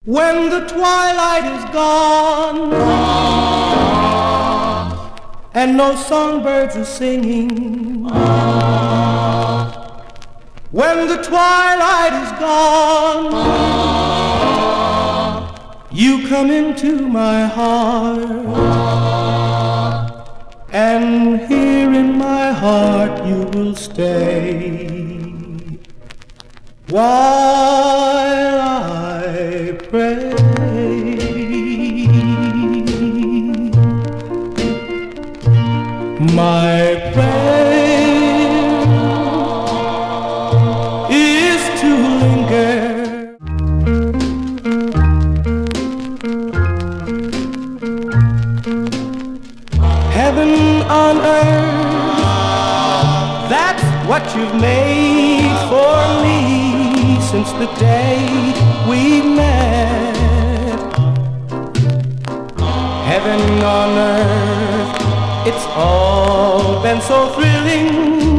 When the twilight is gone and no songbirds are singing, when the twilight is gone, you come into my heart, and here in my heart you will stay while I pray. My prayer is to linger heaven on earth, that's what you've made for me since the day we met. Heaven on earth, it's all been so thrilling